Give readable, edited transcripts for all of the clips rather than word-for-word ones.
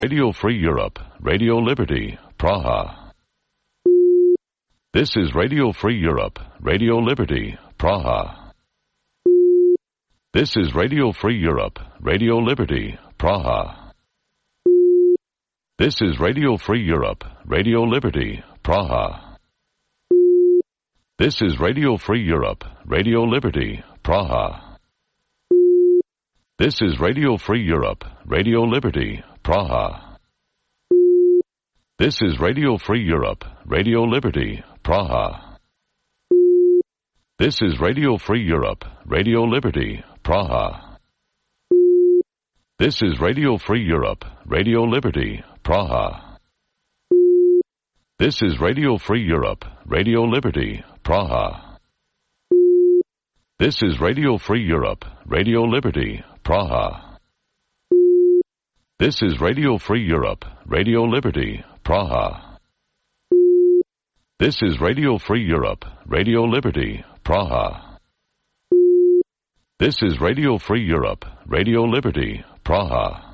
Radio Free Europe, Radio Liberty, Praha. This is Radio Free Europe, Radio Liberty, Praha. This is Radio Free Europe, Radio Liberty, Praha. This is Radio Free Europe, Radio Liberty, Praha. This is Radio Free Europe, Radio Liberty, Praha. This is Radio Free Europe, Radio Liberty, Praha. This is Radio Free Europe, Radio Liberty, Praha. This is Radio Free Europe, Radio Liberty, Praha. This is Radio Free Europe, Radio Liberty, Praha. This is Radio Free Europe, Radio Liberty, Praha. This is Radio Free Europe, Radio Liberty, Praha. This is Radio Free Europe, Radio Liberty, Praha. This is Radio Free Europe, Radio Liberty, Praha. This is Radio Free Europe, Radio Liberty, Praha.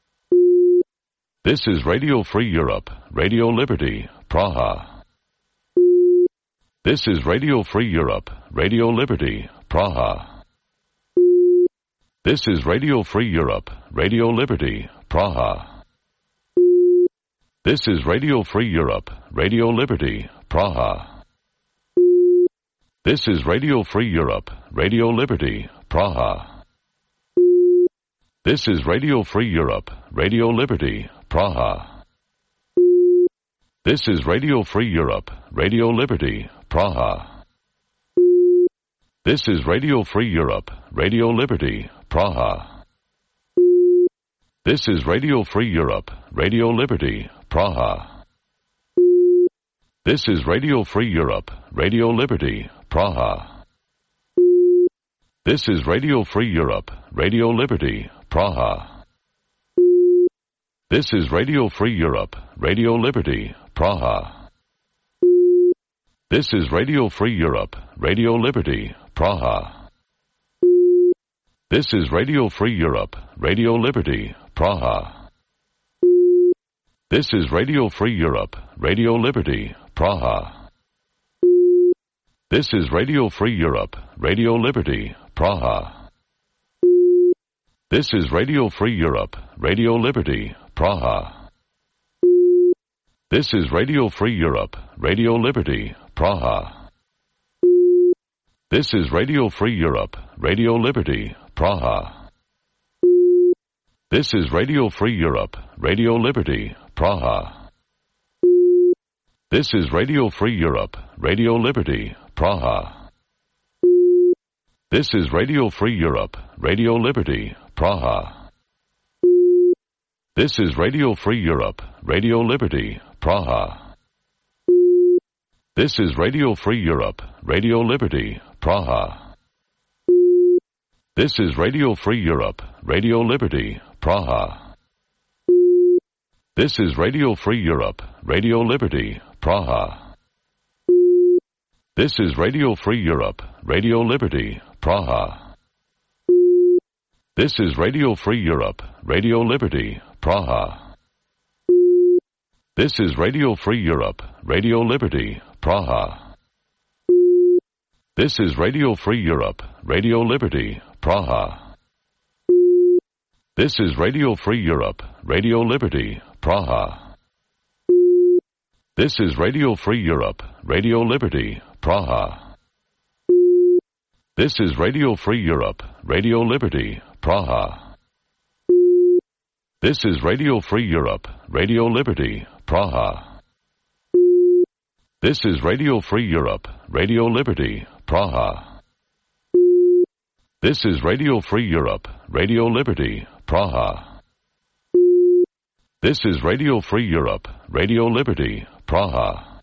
This is Radio Free Europe, Radio Liberty, Praha. This is Radio Free Europe, Radio Liberty, Praha. This is Radio Free Europe, Radio Liberty, Praha. This is Radio Free Europe, Radio Liberty, Praha. This is Radio Free Europe, Radio Liberty, Praha. This is Radio Free Europe, Radio Liberty, Praha. This is Radio Free Europe, Radio Liberty, Praha. This is Radio Free Europe, Radio Liberty, Praha. This is Radio Free Europe, Radio Liberty, Praha. This is Radio Free Europe, Radio Liberty, Praha. This is Radio Free Europe, Radio Liberty, Praha. This is Radio Free Europe, Radio Liberty, Praha. This is Radio Free Europe, Radio Liberty, Praha. This is Radio Free Europe, Radio Liberty, Praha. This is Radio Free Europe, Radio Liberty, Praha. This is Radio Free Europe, Radio Liberty, Praha. This is Radio Free Europe, Radio Liberty, Praha. This is Radio Free Europe, Radio Liberty, Praha. This is Radio Free Europe, Radio Liberty, Praha. This is Radio Free Europe, Radio Liberty, Praha. This is Radio Free Europe, Radio Liberty, Praha. This is Radio Free Europe, Radio Liberty, Praha. This is Radio Free Europe, Radio Liberty, Praha. This is Radio Free Europe, Radio Liberty, Praha. This is Radio Free Europe, Radio Liberty, Praha. This is Radio Free Europe, Radio Liberty, Praha. This is Radio Free Europe, Radio Liberty, Praha. This is Radio Free Europe, Radio Liberty, Praha. This is Radio Free Europe, Radio Liberty, Praha. This is Radio Free Europe, Radio Liberty, Praha. This is Radio Free Europe, Radio Liberty, Praha. This is Radio Free Europe, Radio Liberty, Praha. This is Radio Free Europe, Radio Liberty, Praha. This is Radio Free Europe, Radio Liberty, Praha. This is Radio Free Europe, Radio Liberty, Praha. This is Radio Free Europe, Radio Liberty, Praha. This is Radio Free Europe, Radio Liberty, Praha.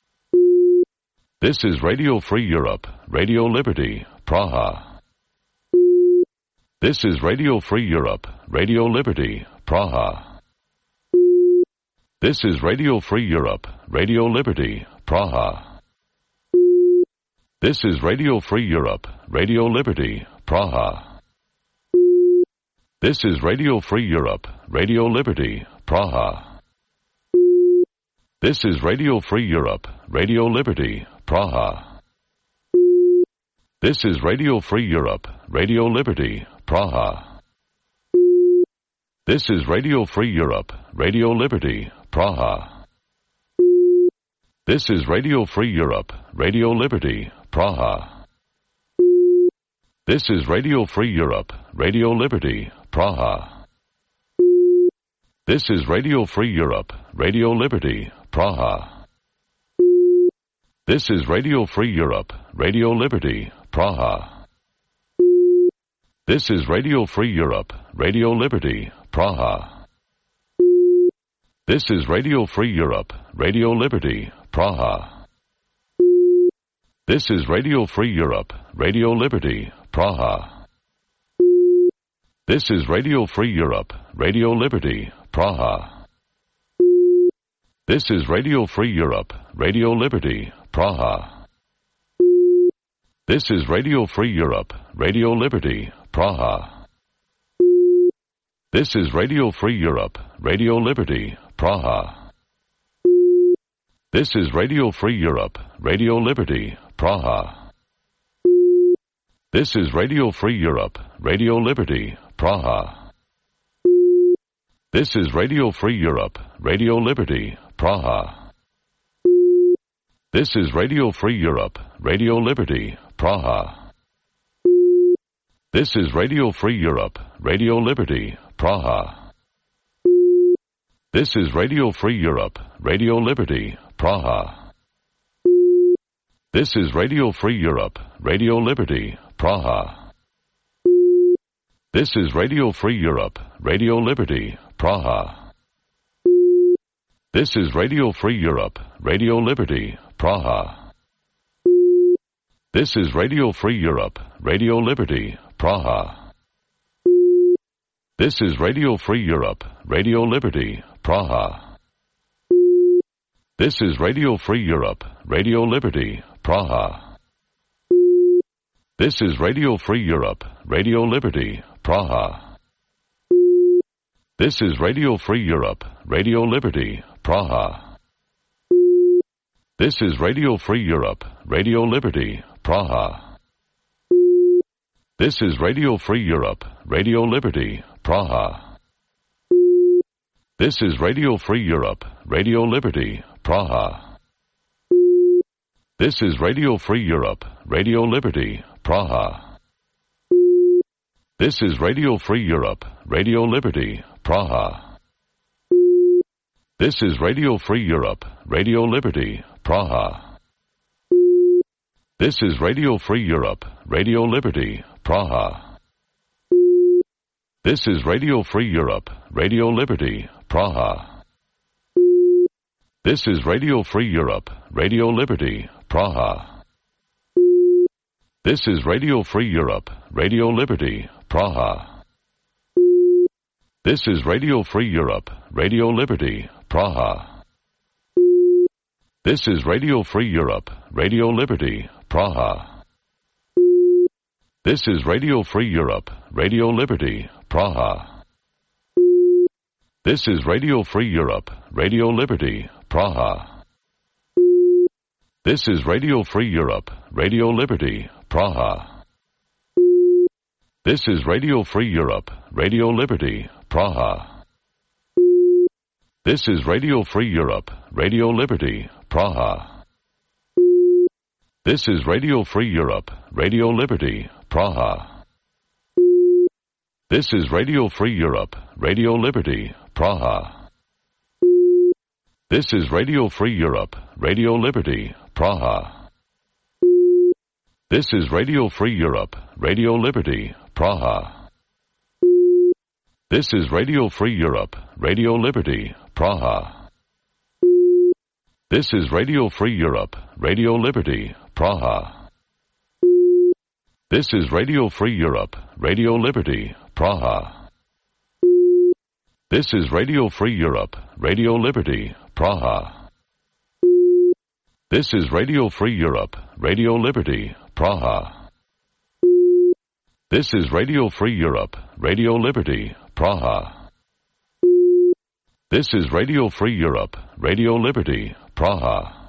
This is Radio Free Europe, Radio Liberty, Praha. This is Radio Free Europe, Radio Liberty, Praha. This is Radio Free Europe, Radio Liberty, Praha. This is Radio Free Europe, Radio Liberty, Praha. This is Radio Free Europe, Radio Liberty, Praha. This is Radio Free Europe, Radio Liberty, Praha. This is Radio Free Europe, Radio Liberty, Praha. This is Radio Free Europe, Radio Liberty, Praha. This is Radio Free Europe, Radio Liberty, Praha. This is Radio Free Europe, Radio Liberty, Praha. This is Radio Free Europe, Radio Liberty, Praha. This is Radio Free Europe, Radio Liberty, Praha. This is Radio Free Europe, Radio Liberty, Praha. This is Radio Free Europe, Radio Liberty, Praha. This is Radio Free Europe, Radio Liberty, Praha. This is Radio Free Europe, Radio Liberty, Praha. This is Radio Free Europe, Radio Liberty, Praha. This is Radio Free Europe, Radio Liberty, Praha. This is Radio Free Europe, Radio Liberty, Praha. This is Radio Free Europe, Radio Liberty, Praha. This is Radio Free Europe, Radio Liberty, Praha. This is Radio Free Europe, Radio Liberty, Praha. This is Radio Free Europe, Radio Liberty, Praha. This is Radio Free Europe, Radio Liberty, Praha. This is Radio Free Europe, Radio Liberty, Praha. This is Radio Free Europe, Radio Liberty, Praha. This is Radio Free Europe, Radio Liberty, Praha. This is Radio Free Europe, Radio Liberty, Praha. This is Radio Free Europe, Radio Liberty, Praha. This is Radio Free Europe, Radio Liberty, Praha. This is Radio Free Europe, Radio Liberty, Praha. This is Radio Free Europe, Radio Liberty, Praha. This is Radio Free Europe, Radio Liberty, Praha. This is Radio Free Europe, Radio Liberty, Praha. This is Radio Free Europe, Radio Liberty, Praha. This is Radio Free Europe, Radio Liberty, Praha. This is Radio Free Europe, Radio Liberty, Praha. This is Radio Free Europe, Radio Liberty, Praha. This is Radio Free Europe, Radio Liberty, Praha. This is Radio Free Europe, Radio Liberty, Praha. This is Radio Free Europe, Radio Liberty, Praha. This is Radio Free Europe, Radio Liberty, Praha. This is Radio Free Europe, Radio Liberty, Praha. This is Radio Free Europe, Radio Liberty, Praha. This is Radio Free Europe, Radio Liberty, Praha. This is Radio Free Europe, Radio Liberty, Praha. This is Radio Free Europe, Radio Liberty, Praha. This is Radio Free Europe, Radio Liberty, Praha. This is Radio Free Europe, Radio Liberty, Praha. This is Radio Free Europe, Radio Liberty, Praha. This is Radio Free Europe, Radio Liberty, Praha. This is Radio Free Europe, Radio Liberty, Praha. This is Radio Free Europe, Radio Liberty, Praha. This is Radio Free Europe, Radio Liberty, Praha. This is Radio Free Europe, Radio Liberty, Praha. This is Radio Free Europe, Radio Liberty, Praha. This is Radio Free Europe, Radio Liberty, Praha. This is Radio Free Europe, Radio Liberty, Praha. This is Radio Free Europe, Radio Liberty, Praha. This is Radio Free Europe, Radio Liberty, Praha. This is Radio Free Europe, Radio Liberty, Praha.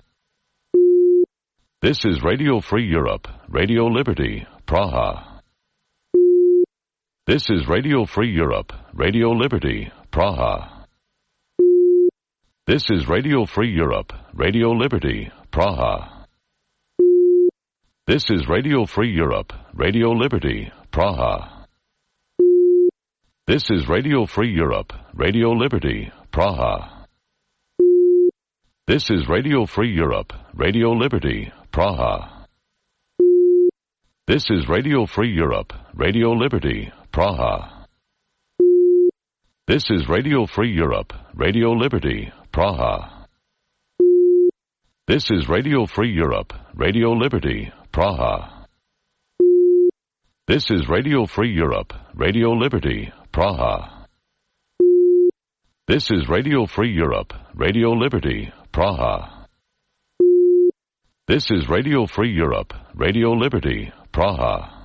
This is Radio Free Europe, Radio Liberty, Praha. This is Radio Free Europe, Radio Liberty, Praha. This is Radio Free Europe, Radio Liberty, Praha. This is Radio Free Europe, Radio Liberty, Praha. This is Radio Free Europe, Radio Liberty, Praha. This is Radio Free Europe, Radio Liberty, Praha. This is Radio Free Europe, Radio Liberty, Praha. This is Radio Free Europe, Radio Liberty, Praha. This is Radio Free Europe, Radio Liberty, Praha. This is Radio Free Europe, Radio Liberty, Praha. This is Radio Free Europe, Radio Liberty, Praha. This is Radio Free Europe, Radio Liberty, Praha.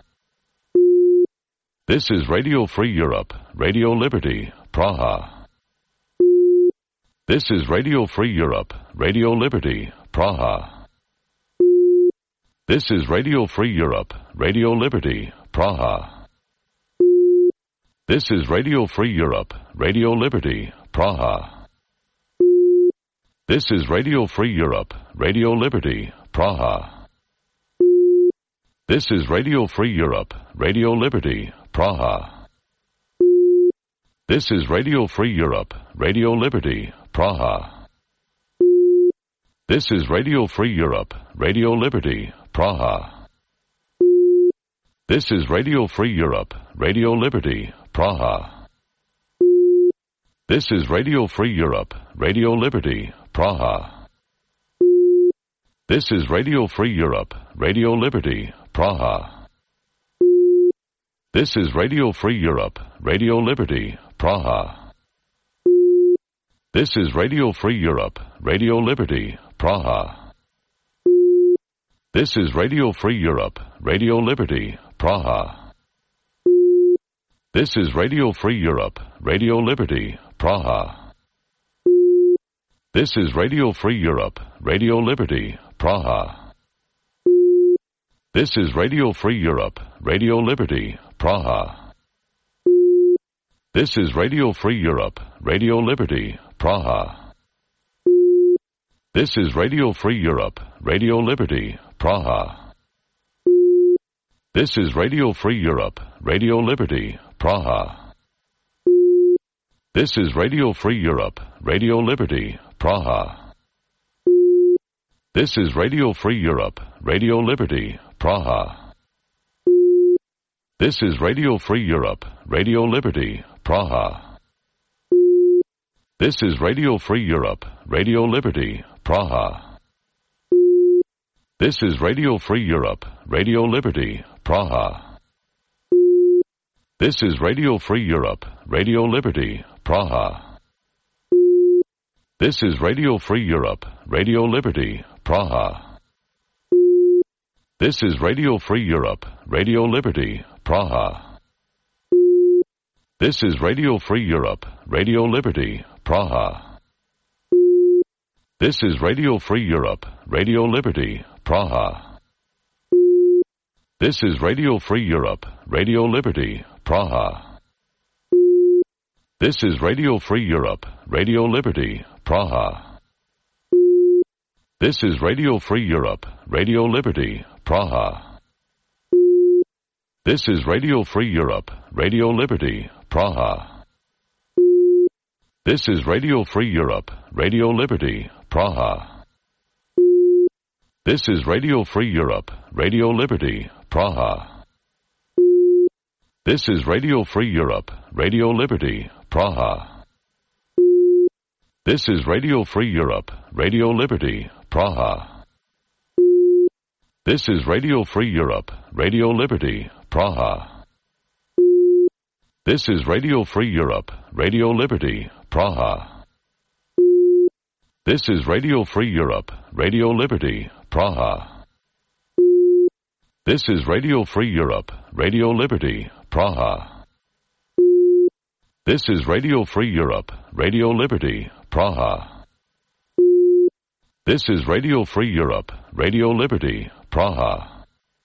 This is Radio Free Europe, Radio Liberty, Praha. This is Radio Free Europe, Radio Liberty, Praha. This is Radio Free Europe, Radio Liberty, Praha. This is Radio Free Europe, Radio Liberty, Praha. This is Radio Free Europe, Radio Liberty, Praha. This is Radio Free Europe, Radio Liberty, Praha. This is Radio Free Europe, Radio Liberty, Praha. This is Radio Free Europe, Radio Liberty, Praha. This is Radio Free Europe, Radio Liberty, Praha. This is Radio Free Europe, Radio Liberty, Praha. This is Radio Free Europe, Radio Liberty, Praha. This is Radio Free Europe, Radio Liberty, Praha. This is Radio Free Europe, Radio Liberty, Praha. This is Radio Free Europe, Radio Liberty, Praha. This is Radio Free Europe, Radio Liberty, Praha. This is Radio Free Europe, Radio Liberty, Praha. This is Radio Free Europe, Radio Liberty, Praha. This is Radio Free Europe, Radio Liberty, Praha. This is Radio Free Europe, Radio Liberty, Praha. This is Radio Free Europe, Radio Liberty, Praha. This is Radio Free Europe, Radio Liberty, Praha. This is Radio Free Europe, Radio Liberty, Praha. This is Radio Free Europe, Radio Liberty, Praha. This is Radio Free Europe, Radio Liberty, Praha. This is Radio Free Europe, Radio Liberty, Praha. This is Radio Free Europe, Radio Liberty, Praha. This is Radio Free Europe, Radio Liberty, Praha. This is Radio Free Europe, Radio Liberty, Praha. This is Radio Free Europe, Radio Liberty, Praha. This is Radio Free Europe, Radio Liberty, Praha. This is Radio Free Europe, Radio Liberty, Praha. This is Radio Free Europe, Radio Liberty, Praha. This is Radio Free Europe, Radio Liberty, Praha. This is Radio Free Europe, Radio Liberty, Praha. This is Radio Free Europe, Radio Liberty, Praha. This is Radio Free Europe, Radio Liberty, Praha. This is Radio Free Europe, Radio Liberty, Praha. This is Radio Free Europe, Radio Liberty, Praha. This is Radio Free Europe, Radio Liberty, Praha. This is Radio Free Europe, Radio Liberty, Praha. This is Radio Free Europe, Radio Liberty, Praha. This is Radio Free Europe, Radio Liberty, Praha. This is Radio Free Europe, Radio Liberty, Praha. This is Radio Free Europe, Radio Liberty, Praha.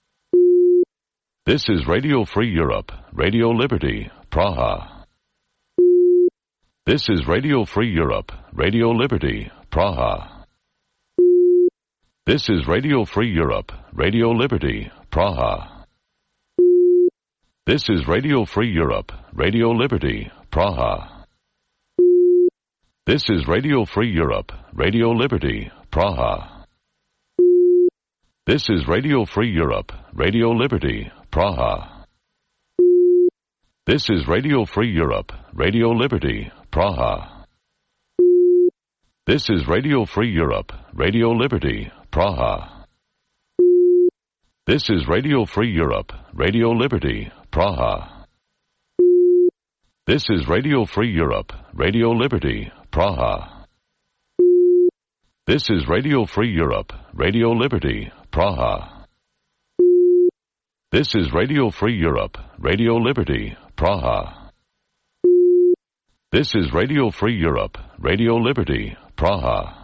This is Radio Free Europe, Radio Liberty, Praha. This is Radio Free Europe, Radio Liberty, Praha. This is Radio Free Europe, Radio Liberty, Praha. This is Radio Free Europe, Radio Liberty, Praha. This is Radio Free Europe, Radio Liberty, Praha. This is Radio Free Europe, Radio Liberty, Praha. This is Radio Free Europe, Radio Liberty, Praha. This is Radio Free Europe, Radio Liberty, Praha. This is Radio Free Europe, Radio Liberty, Praha. This is Radio Free Europe, Radio Liberty, Praha. This is Radio Free Europe, Radio Liberty, Praha. This is Radio Free Europe, Radio Liberty, Praha. This is Radio Free Europe, Radio Liberty, Praha.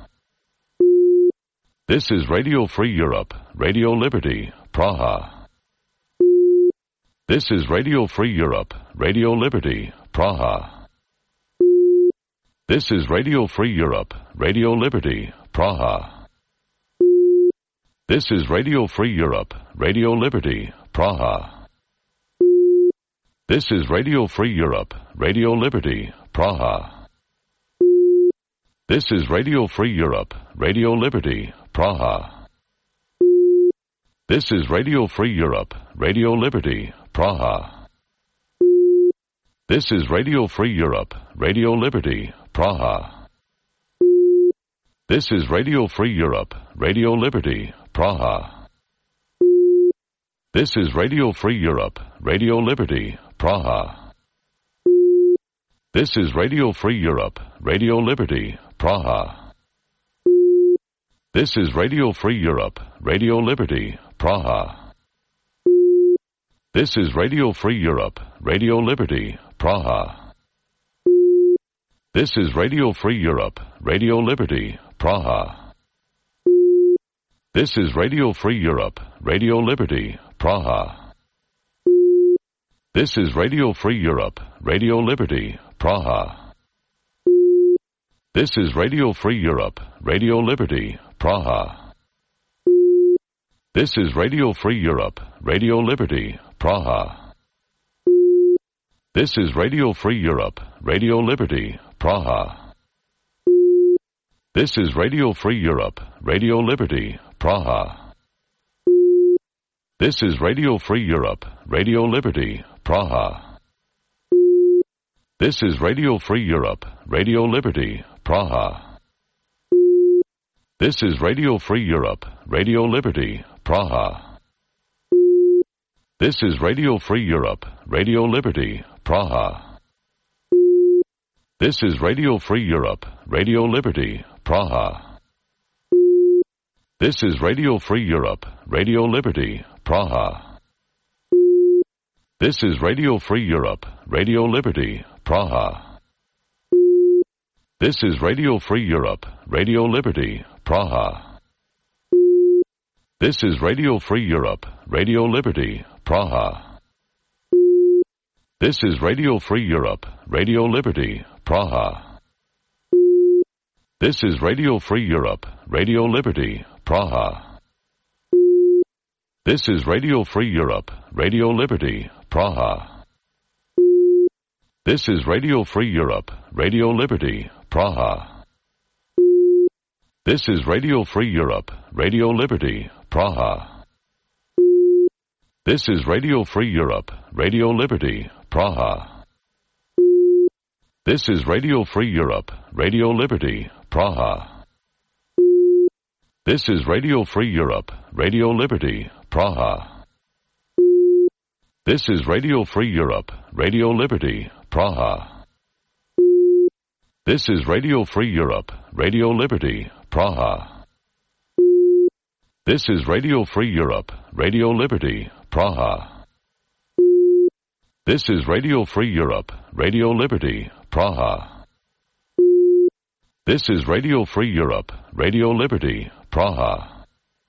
This is Radio Free Europe, Radio Liberty, Praha. This is Radio Free Europe, Radio Liberty, Praha. This is Radio Free Europe, Radio Liberty, Praha. This is Radio Free Europe, Radio Liberty, Praha. This is Radio Free Europe, Radio Liberty, Praha. This is Radio Free Europe, Radio Liberty, Praha. This is Radio Free Europe, Radio Liberty, Praha. This is Radio Free Europe, Radio Liberty, Praha. This is Radio Free Europe, Radio Liberty, Praha. This is Radio Free Europe, Radio Liberty, Praha. This is Radio Free Europe, Radio Liberty, Praha. This is Radio Free Europe, Radio Liberty, Praha. This is Radio Free Europe, Radio Liberty, Praha. This is Radio Free Europe, Radio Liberty, Praha. This is Radio Free Europe, Radio Liberty, Praha. This is Radio Free Europe, Radio Liberty, Praha. This is Radio Free Europe, Radio Liberty, Praha. This is Radio Free Europe, Radio Liberty, Praha. This is Radio Free Europe, Radio Liberty, Praha. This is Radio Free Europe, Radio Liberty, Praha. This is Radio Free Europe, Radio Liberty, Praha. This is Radio Free Europe, Radio Liberty, Praha. This is Radio Free Europe, Radio Liberty, Praha. This is Radio Free Europe, Radio Liberty, Praha. This is Radio Free Europe, Radio Liberty, Praha. This is Radio Free Europe, Radio Liberty, Praha. This is Radio Free Europe, Radio Liberty, Praha. This is Radio Free Europe, Radio Liberty, Praha. This is Radio Free Europe, Radio Liberty, Praha. This is Radio Free Europe, Radio Liberty, Praha. This is Radio Free Europe, Radio Liberty, Praha. This is Radio Free Europe, Radio Liberty, Praha. This is Radio Free Europe, Radio Liberty, Praha. This is Radio Free Europe, Radio Liberty, Praha. This is Radio Free Europe, Radio Liberty, Praha. This is Radio Free Europe, Radio Liberty, Praha. This is Radio Free Europe, Radio Liberty, Praha. This is Radio Free Europe, Radio Liberty, Praha. This is Radio Free Europe, Radio Liberty, Praha. This is Radio Free Europe, Radio Liberty, Praha. This is Radio Free Europe, Radio Liberty, Praha. This is Radio Free Europe, Radio Liberty, Praha.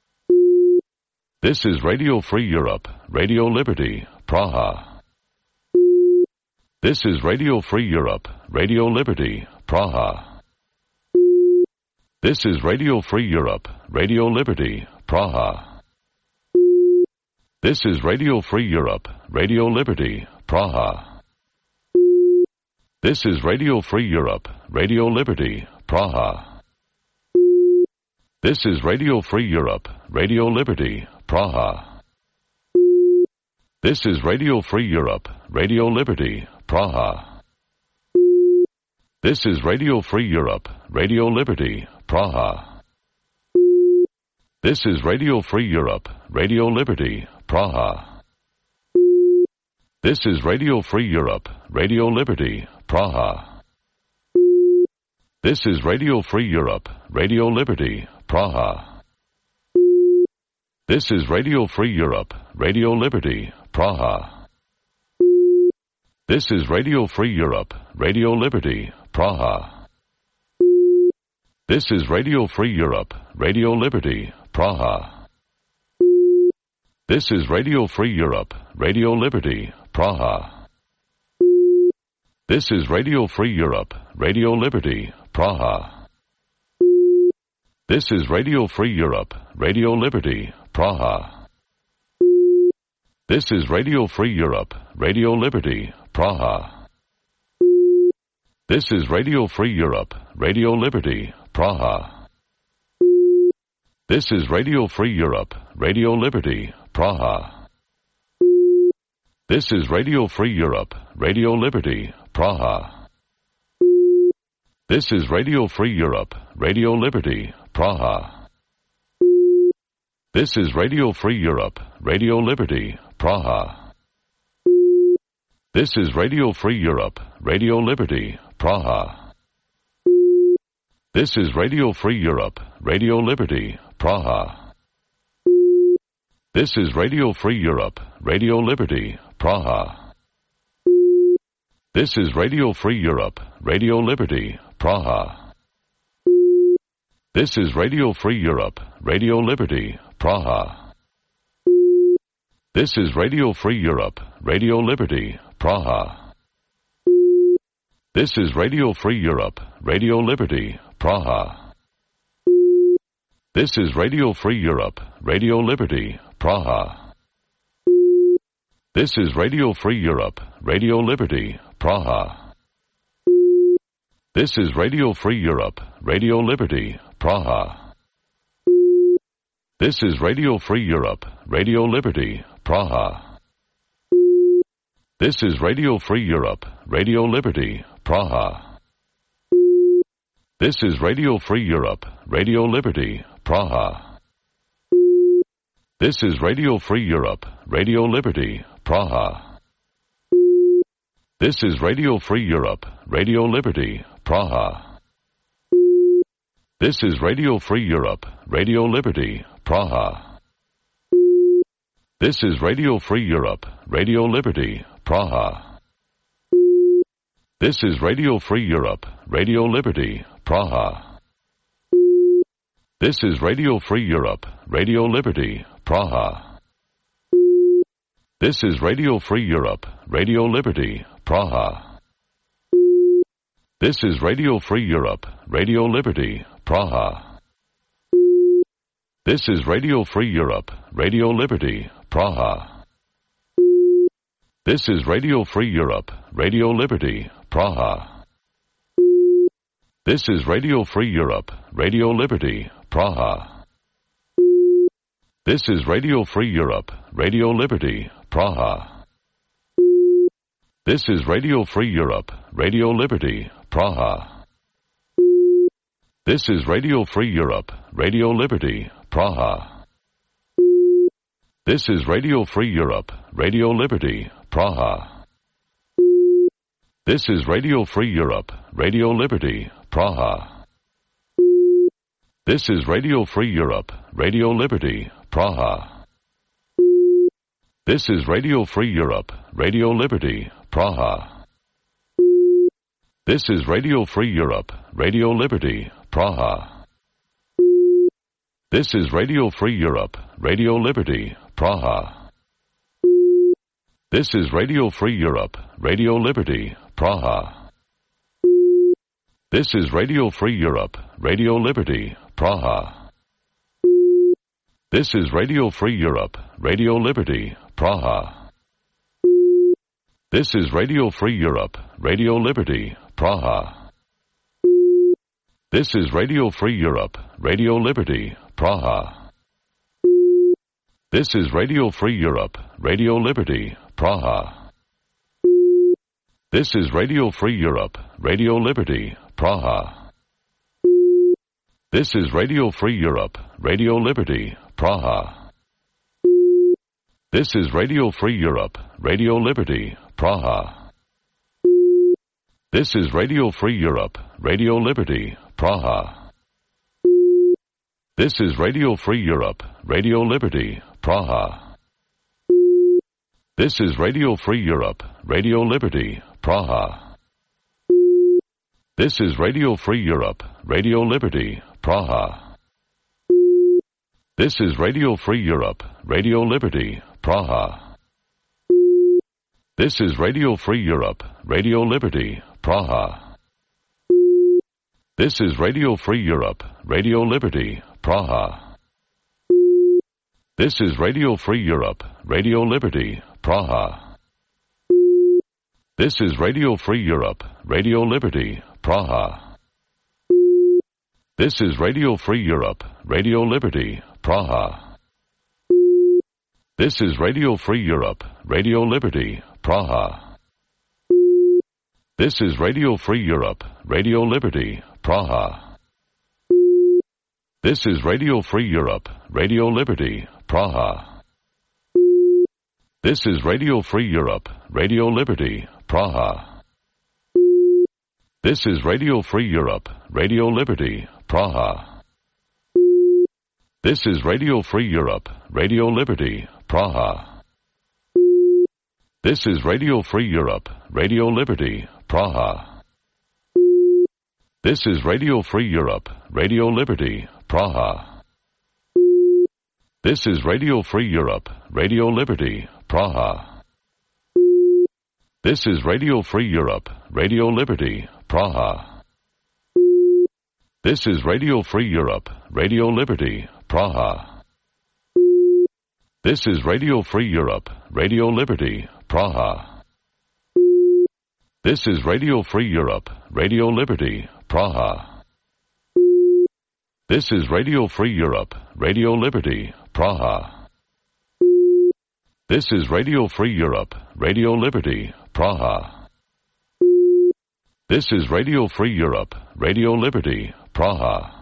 This is Radio Free Europe, Radio Liberty, Praha. This is Radio Free Europe, Radio Liberty, Praha. This is Radio Free Europe, Radio Liberty, Praha. This is Radio Free Europe, Radio Liberty, Praha. This is Radio Free Europe, Radio Liberty, Praha. This is Radio Free Europe, Radio Liberty, Praha. This is Radio Free Europe, Radio Liberty, Praha. This is Radio Free Europe, Radio Liberty, Praha. This is Radio Free Europe, Radio Liberty, Praha. This is Radio Free Europe, Radio Liberty, Praha. This is Radio Free Europe, Radio Liberty, Praha. This is Radio Free Europe, Radio Liberty, Praha. This is Radio Free Europe, Radio Liberty, Praha. This is Radio Free Europe, Radio Liberty, Praha. This is Radio Free Europe, Radio Liberty, Praha. This is Radio Free Europe, Radio Liberty, Praha. This is Radio Free Europe, Radio Liberty, Praha. This is Radio Free Europe, Radio Liberty, Praha. This is Radio Free Europe, Radio Liberty, Praha. This is Radio Free Europe, Radio Liberty, Praha. This is Radio Free Europe, Radio Liberty, Praha. This is Radio Free Europe, Radio Liberty, Praha. This is Radio Free Europe, Radio Liberty, Praha. This is Radio Free Europe, Radio Liberty, Praha. This is Radio Free Europe, Radio Liberty, Praha. This is Radio Free Europe, Radio Liberty, Praha. This is Radio Free Europe, Radio Liberty, Praha. This is Radio Free Europe, Radio Liberty, Praha. This is Radio Free Europe, Radio Liberty, Praha. This is Radio Free Europe, Radio Liberty, Praha. This is Radio Free Europe, Radio Liberty, Praha. This is Radio Free Europe, Radio Liberty, Praha. This is Radio Free Europe, Radio Liberty, Praha. This is Radio Free Europe, Radio Liberty, Praha. This is Radio Free Europe, Radio Liberty, Praha. This is Radio Free Europe, Radio Liberty, Praha. This is Radio Free Europe, Radio Liberty, Praha. This is Radio Free Europe, Radio Liberty, Praha. This is Radio Free Europe, Radio Liberty, Praha. This is Radio Free Europe, Radio Liberty, Praha. This is Radio Free Europe, Radio Liberty, Praha. This is Radio Free Europe, Radio Liberty, Praha. This is Radio Free Europe, Radio Liberty, Praha. This is Radio Free Europe, Radio Liberty, Praha. This is Radio Free Europe, Radio Liberty, Praha. This is Radio Free Europe, Radio Liberty, Praha. This is Radio Free Europe, Radio Liberty, Praha. This is Radio Free Europe, Radio Liberty, Praha. This is Radio Free Europe, Radio Liberty, Praha. This is Radio Free Europe, Radio Liberty, Praha. This is Radio Free Europe, Radio Liberty, Praha. This is Radio Free Europe, Radio Liberty, Praha. This is Radio Free Europe, Radio Liberty, Praha. This is Radio Free Europe, Radio Liberty, Praha. This is Radio Free Europe, Radio Liberty, Praha. This is Radio Free Europe, Radio Liberty, Praha. This is Radio Free Europe, Radio Liberty, Praha. This is Radio Free Europe, Radio Liberty, Praha. This is Radio Free Europe, Radio Liberty, Praha. This is Radio Free Europe, Radio Liberty, Praha. This is Radio Free Europe, Radio Liberty, Praha. This is Radio Free Europe, Radio Liberty, Praha. This is Radio Free Europe, Radio Liberty, Praha. This is Radio Free Europe, Radio Liberty, Praha. This is Radio Free Europe, Radio Liberty, Praha. This is Radio Free Europe, Radio Liberty, Praha. This is Radio Free Europe, Radio Liberty, Praha. This is Radio Free Europe, Radio Liberty, Praha. This is Radio Free Europe, Radio Liberty, Praha. This is Radio Free Europe, Radio Liberty, Praha. This is Radio Free Europe, Radio Liberty, Praha. This is Radio Free Europe, Radio Liberty, Praha. This is Radio Free Europe, Radio Liberty, Praha. This is Radio Free Europe, Radio Liberty, Praha. This is Radio Free Europe, Radio Liberty, Praha. This is Radio Free Europe, Radio Liberty, Praha. This is Radio Free Europe, Radio Liberty, Praha. This is Radio Free Europe, Radio Liberty, Praha. This is Radio Free Europe, Radio Liberty, Praha. This is Radio Free Europe, Radio Liberty, Praha. This is Radio Free Europe, Radio Liberty, Praha. This is Radio Free Europe, Radio Liberty, Praha. This is Radio Free Europe, Radio Liberty, Praha. This is Radio Free Europe, Radio Liberty, Praha. This is Radio Free Europe, Radio Liberty, Praha. This is Radio Free Europe, Radio Liberty, Praha. This is Radio Free Europe, Radio Liberty, Praha. This is Radio Free Europe, Radio Liberty, Praha. This is Radio Free Europe, Radio Liberty, Praha. This is Radio Free Europe, Radio Liberty, Praha. This is Radio Free Europe, Radio Liberty, Praha.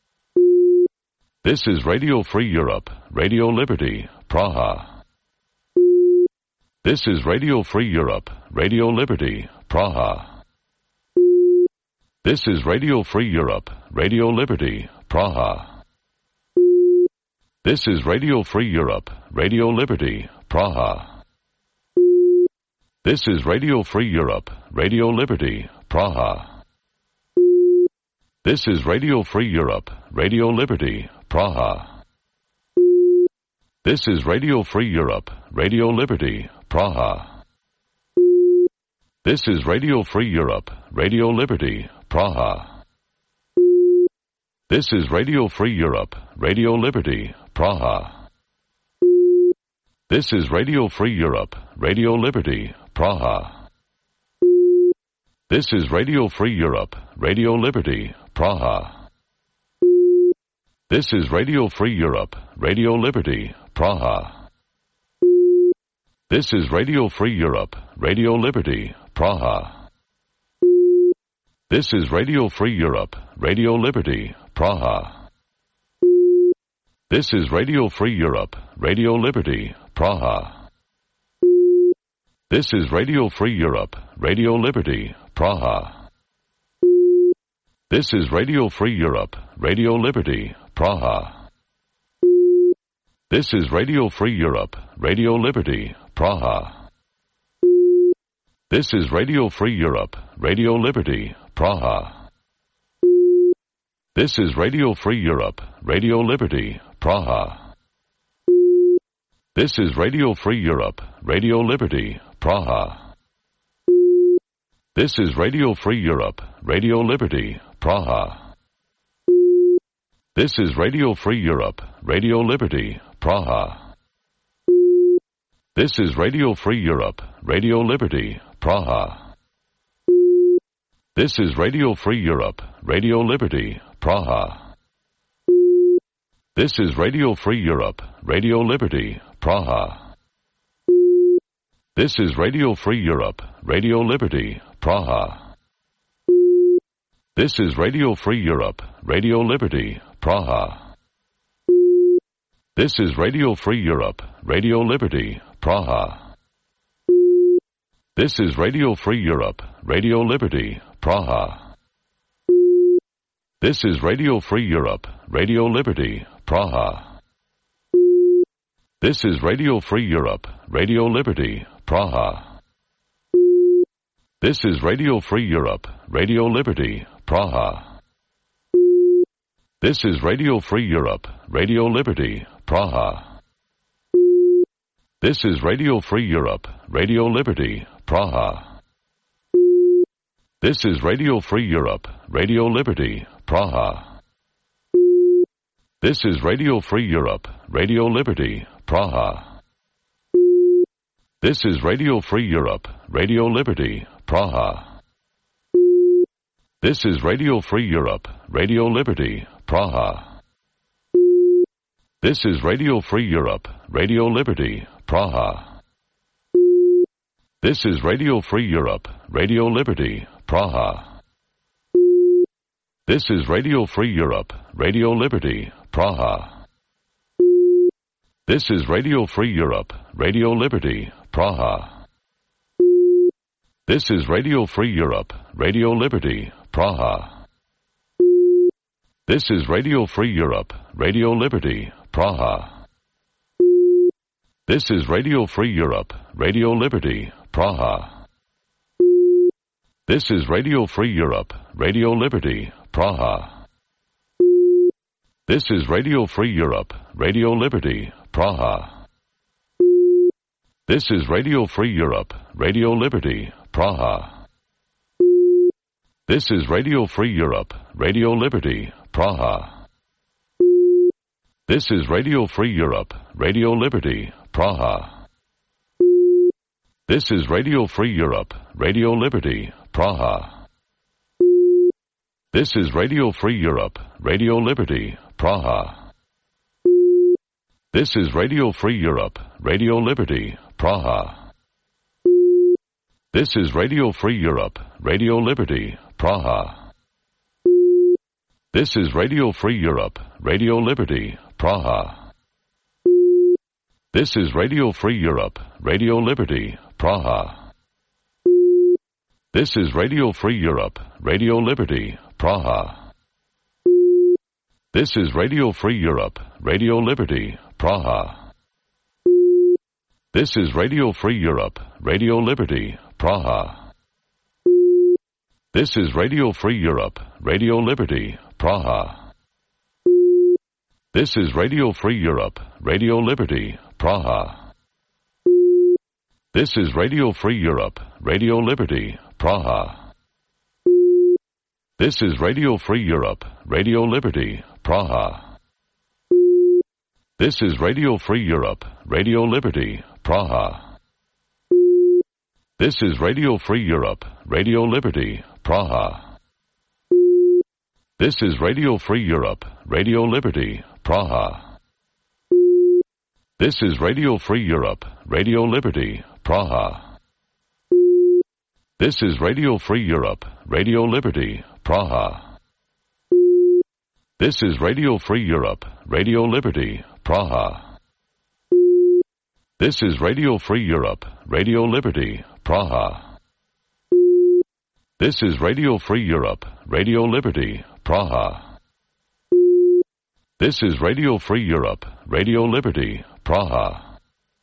This is Radio Free Europe, Radio Liberty, Praha. This is Radio Free Europe, Radio Liberty, Praha. This is Radio Free Europe, Radio Liberty, Praha. This is Radio Free Europe, Radio Liberty, Praha. This is Radio Free Europe, Radio Liberty, Praha. This is Radio Free Europe, Radio Liberty, Praha. This is Radio Free Europe, Radio Liberty, Praha. This is Radio Free Europe, Radio Liberty, Praha. This is Radio Free Europe, Radio Liberty, Praha. This is Radio Free Europe, Radio Liberty, Praha. This is Radio Free Europe, Radio Liberty, Praha. This is Radio Free Europe, Radio Liberty, Praha. This is Radio Free Europe, Radio Liberty, Praha. This is Radio Free Europe, Radio Liberty, Praha. This is Radio Free Europe, Radio Liberty, Praha. This is Radio Free Europe, Radio Liberty, Praha. This is Radio Free Europe, Radio Liberty, Praha. This is Radio Free Europe, Radio Liberty, Praha. This is Radio Free Europe, Radio Liberty, Praha. This is Radio Free Europe, Radio Liberty, Praha. This is Radio Free Europe, Radio Liberty, Praha. This is Radio Free Europe, Radio Liberty, Praha. This is Radio Free Europe, Radio Liberty, Praha. This is Radio Free Europe, Radio Liberty, Praha. This is Radio Free Europe, Radio Liberty, Praha. This is Radio Free Europe, Radio Liberty, Praha. This is Radio Free Europe, Radio Liberty, Praha. This is Radio Free Europe, Radio Liberty, Praha. This is Radio Free Europe, Radio Liberty, Praha. This is Radio Free Europe, Radio Liberty, Praha. This is Radio Free Europe, Radio Liberty, Praha. This is Radio Free Europe, Radio Liberty, Praha. This is Radio Free Europe, Radio Liberty, Praha. This is Radio Free Europe, Radio Liberty, Praha. This is Radio Free Europe, Radio Liberty, Praha. This is Radio Free Europe, Radio Liberty, Praha. This is Radio Free Europe, Radio Liberty, Praha. This is Radio Free Europe, Radio Liberty, Praha. This is Radio Free Europe, Radio Liberty, Praha. This is Radio Free Europe, Radio Liberty, Praha. This is Radio Free Europe, Radio Liberty, Praha. This is Radio Free Europe, Radio Liberty, Praha. This is Radio Free Europe, Radio Liberty, Praha. This is Radio Free Europe, Radio Liberty, Praha. This is Radio Free Europe, Radio Liberty, Praha. This is Radio Free Europe, Radio Liberty, Praha. This is Radio Free Europe, Radio Liberty, Praha. This is Radio Free Europe, Radio Liberty, Praha. This is Radio Free Europe, Radio Liberty, Praha. This is Radio Free Europe, Radio Liberty, Praha. This is Radio Free Europe, Radio Liberty, Praha. This is Radio Free Europe, Radio Liberty, Praha. This is Radio Free Europe, Radio Liberty, Praha. This is Radio Free Europe, Radio Liberty, Praha. This is Radio Free Europe, Radio Liberty, Praha. This is Radio Free Europe, Radio Liberty, Praha. This is Radio Free Europe, Radio Liberty, Praha. This is Radio Free Europe, Radio Liberty, Praha. This is Radio Free Europe, Radio Liberty, Praha. This is Radio Free Europe, Radio Liberty, Praha. This is Radio Free Europe, Radio Liberty, Praha. This is Radio Free Europe, Radio Liberty, Praha. This is Radio Free Europe, Radio Liberty, Praha. This is Radio Free Europe, Radio Liberty, Praha. This is Radio Free Europe, Radio Liberty, Praha. This is Radio Free Europe, Radio Liberty, Praha. This is Radio Free Europe, Radio Liberty, Praha. This is Radio Free Europe, Radio Liberty, Praha. This is Radio Free Europe, Radio Liberty, Praha. This is Radio Free Europe, Radio Liberty, Praha. This is Radio Free Europe, Radio Liberty, Praha. This is Radio Free Europe, Radio Liberty, Praha. This is Radio Free Europe, Radio Liberty, Praha.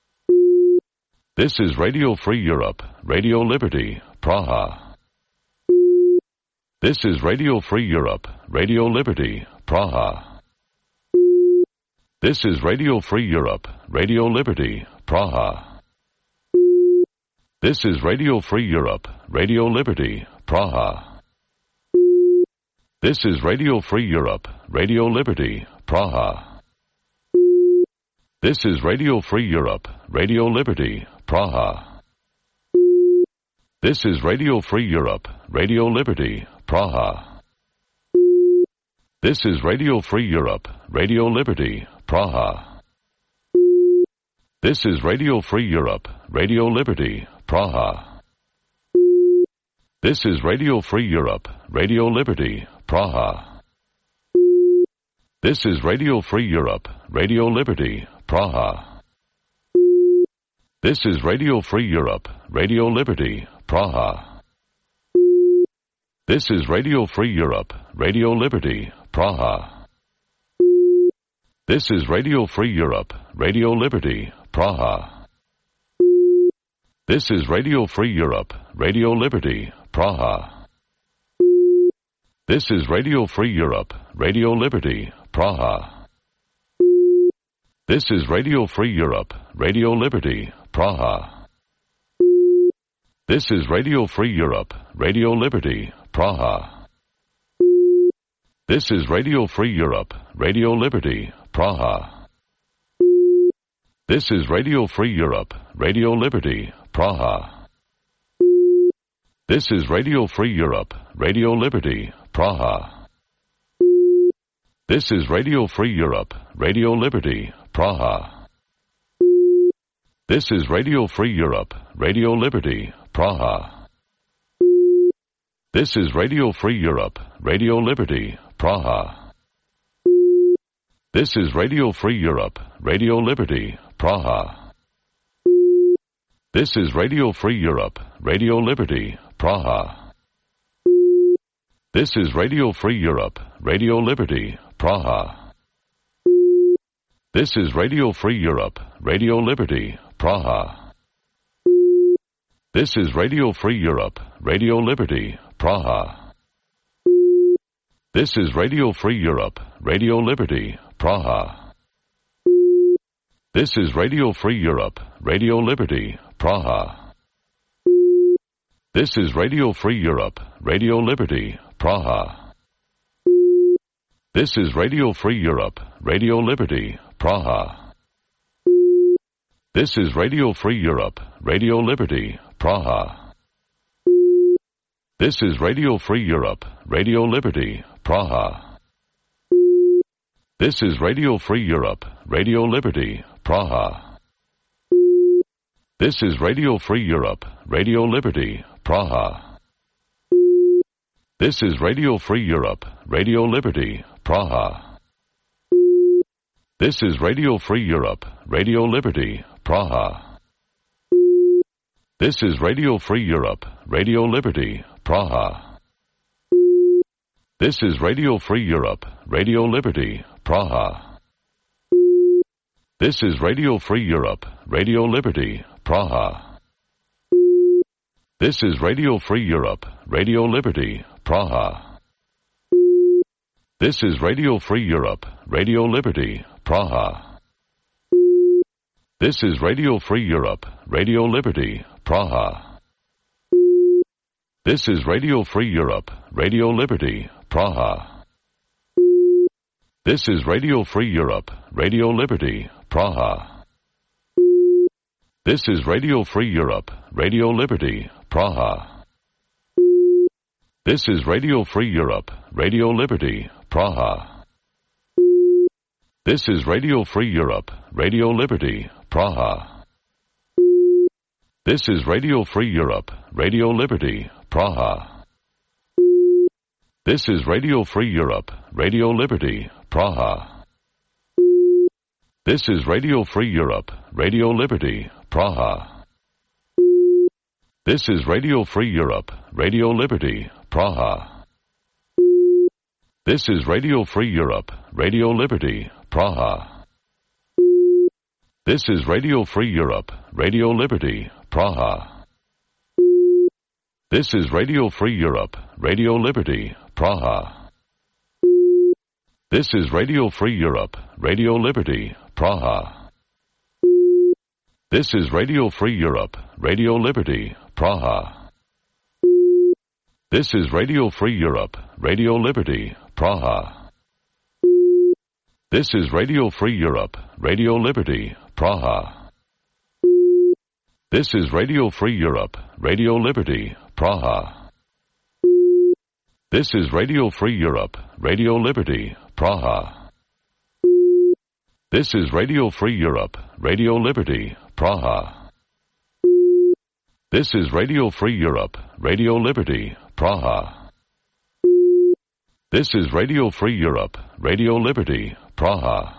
This is Radio Free Europe, Radio Liberty, Praha. This is Radio Free Europe, Radio Liberty, Praha. This is Radio Free Europe, Radio Liberty, Praha. This is Radio Free Europe, Radio Liberty, Praha. This is Radio Free Europe, Radio Liberty, Praha. This is Radio Free Europe, Radio Liberty, Praha. This is Radio Free Europe, Radio Liberty, Praha. This is Radio Free Europe, Radio Liberty, Praha. This is Radio Free Europe, Radio Liberty, Praha. This is Radio Free Europe, Radio Liberty, Praha. This is Radio Free Europe, Radio Liberty, Praha. This is Radio Free Europe, Radio Liberty, Praha. This is Radio Free Europe, Radio Liberty, Praha. This is Radio Free Europe, Radio Liberty, Praha. This is Radio Free Europe, Radio Liberty, Praha. This is Radio Free Europe, Radio Liberty, Praha. This is Radio Free Europe, Radio Liberty, Praha. This is Radio Free Europe, Radio Liberty, Praha. This is Radio Free Europe, Radio Liberty, Praha. This is Radio Free Europe, Radio Liberty, Praha. This is Radio Free Europe, Radio Liberty, Praha. This is Radio Free Europe, Radio Liberty, Praha. This is Radio Free Europe, Radio Liberty, Praha. This is Radio Free Europe, Radio Liberty, Praha. This is Radio Free Europe, Radio Liberty, Praha. This is Radio Free Europe, Radio Liberty, Praha. This is Radio Free Europe, Radio Liberty, Praha. This is Radio Free Europe, Radio Liberty, Praha. This is Radio Free Europe, Radio Liberty, Praha. This is Radio Free Europe, Radio Liberty, Praha. This is Radio Free Europe, Radio Liberty, Praha. This is Radio Free Europe, Radio Liberty, Praha. This is Radio Free Europe, Radio Liberty, Praha. This is Radio Free Europe, Radio Liberty, Praha. This is Radio Free Europe, Radio Liberty, Praha. This is Radio Free Europe, Radio Liberty, Praha. This is Radio Free Europe, Radio Liberty, Praha. This is Radio Free Europe, Radio Liberty, Praha. This is Radio Free Europe, Radio Liberty, Praha. This is Radio Free Europe, Radio Liberty, Praha. This is Radio Free Europe, Radio Liberty, Praha. This is Radio Free Europe, Radio Liberty, Praha. This is Radio Free Europe, Radio Liberty, Praha. This is Radio Free Europe, Radio Liberty, Praha. This is Radio Free Europe, Radio Liberty, Praha. This is Radio Free Europe, Radio Liberty, Praha. This is Radio Free Europe, Radio Liberty, Praha. This is Radio Free Europe, Radio Liberty, Praha. This is Radio Free Europe, Radio Liberty, Praha. This is Radio Free Europe, Radio Liberty, Praha. This is Radio Free Europe, Radio Liberty, Praha. This is Radio Free Europe, Radio Liberty, Praha. This is Radio Free Europe, Radio Liberty, Praha. This is Radio Free Europe, Radio Liberty, Praha. This is Radio Free Europe, Radio Liberty, Praha. This is Radio Free Europe, Radio Liberty, Praha. This is Radio Free Europe, Radio Liberty, Praha. This is Radio Free Europe, Radio Liberty, Praha. This is Radio Free Europe, Radio Liberty, Praha. This is Radio Free Europe, Radio Liberty, Praha. This is Radio Free Europe, Radio Liberty, Praha. This is Radio Free Europe, Radio Liberty, Praha. This is Radio Free Europe, Radio Liberty, Praha. This is Radio Free Europe, Radio Liberty, Praha. This is Radio Free Europe, Radio Liberty, Praha. This is Radio Free Europe, Radio Liberty, Praha.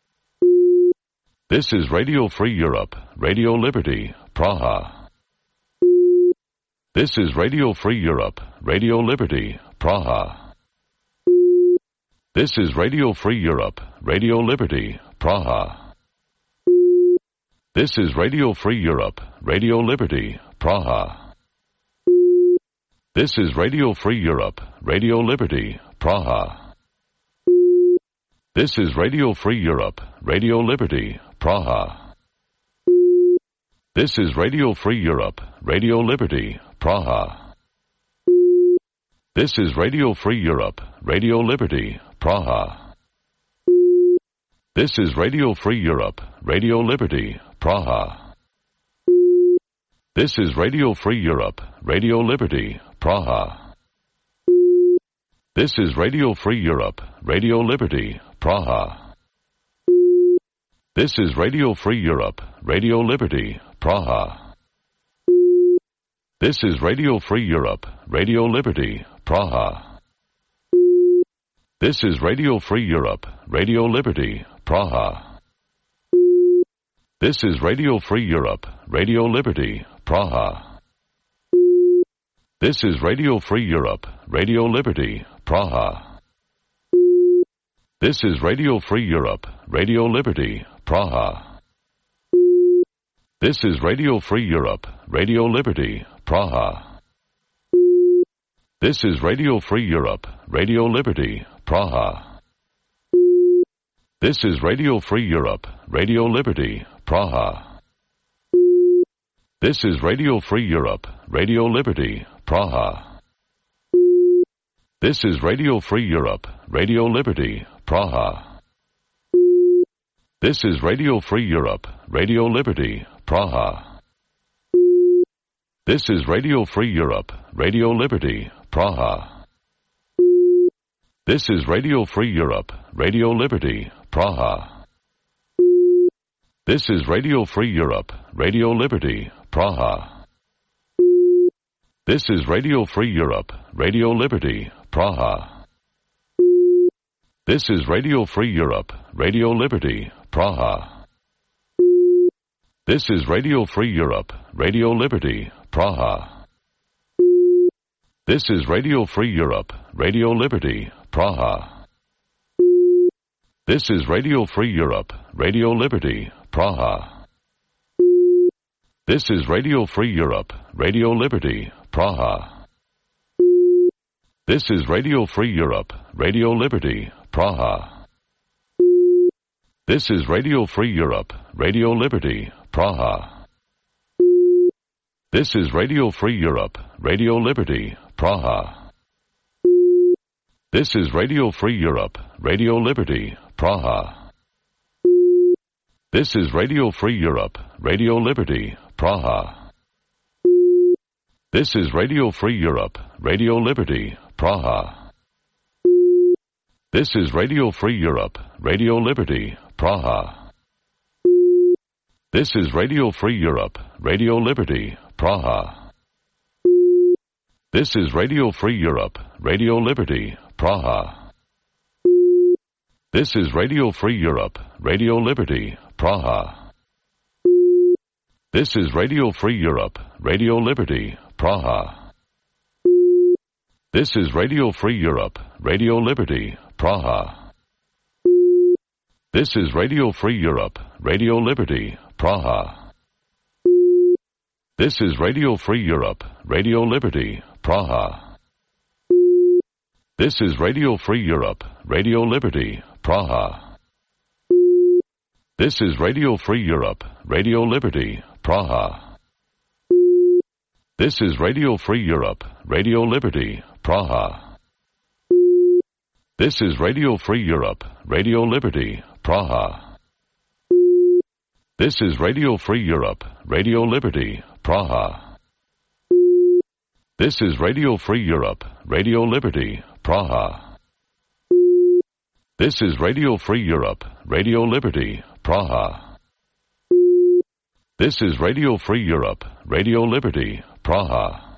This is Radio Free Europe, Radio Liberty, Praha. This is Radio Free Europe, Radio Liberty, Praha. This is Radio Free Europe, Radio Liberty, Praha. This is Radio Free Europe, Radio Liberty, Praha. This is Radio Free Europe, Radio Liberty, Praha. This is Radio Free Europe, Radio Liberty, Praha. This is Radio Free Europe, Radio Liberty, Praha. This is Radio Free Europe, Radio Liberty, Praha. This is Radio Free Europe, Radio Liberty, Praha. This is Radio Free Europe, Radio Liberty, Praha. This is Radio Free Europe, Radio Liberty, Praha. This is Radio Free Europe, Radio Liberty, Praha. This is Radio Free Europe, Radio Liberty, Praha. This is Radio Free Europe, Radio Liberty, Praha. This is Radio Free Europe, Radio Liberty, Praha. This is Radio Free Europe, Radio Liberty, Praha. This is Radio Free Europe, Radio Liberty, Praha. This is Radio Free Europe, Radio Liberty, Praha. This is Radio Free Europe, Radio Liberty, Praha. This is Radio Free Europe, Radio Liberty, Praha. This is Radio Free Europe, Radio Liberty, Praha. This is Radio Free Europe, Radio Liberty, Praha. This is Radio Free Europe, Radio Liberty, Praha. This is Radio Free Europe, Radio Liberty, Praha. This is Radio Free Europe, Radio Liberty, Praha. This is Radio Free Europe, Radio Liberty, Praha. This is Radio Free Europe, Radio Liberty, Praha. This is Radio Free Europe, Radio Liberty, Praha. This is Radio Free Europe, Radio Liberty, Praha. This is Radio Free Europe, Radio Liberty, Praha. This is Radio Free Europe, Radio Liberty, Praha. This is Radio Free Europe, Radio Liberty, Praha. This is Radio Free Europe, Radio Liberty, Praha. This is Radio Free Europe, Radio Liberty, Praha. This is Radio Free Europe, Radio Liberty, Praha. This is Radio Free Europe, Radio Liberty, Praha. This is Radio Free Europe, Radio Liberty, Praha. This is Radio Free Europe, Radio Liberty, Praha. This is Radio Free Europe, Radio Liberty, Praha. This is Radio Free Europe, Radio Liberty, Praha. This is Radio Free Europe, Radio Liberty, Praha. This is Radio Free Europe, Radio Liberty, Praha. This is Radio Free Europe, Radio Liberty, Praha. This is Radio Free Europe, Radio Liberty, Praha. This is Radio Free Europe, Radio Liberty, Praha. This is Radio Free Europe, Radio Liberty, Praha. This is Radio Free Europe, Radio Liberty, Praha. This is Radio Free Europe, Radio Liberty, Praha. This is Radio Free Europe, Radio Liberty, Praha. This is Radio Free Europe, Radio Liberty, Praha. This is Radio Free Europe, Radio Liberty, Praha. This is Radio Free Europe, Radio Liberty, Praha. This is Radio Free Europe, Radio Liberty, Praha. This is Radio Free Europe, Radio Liberty, Praha.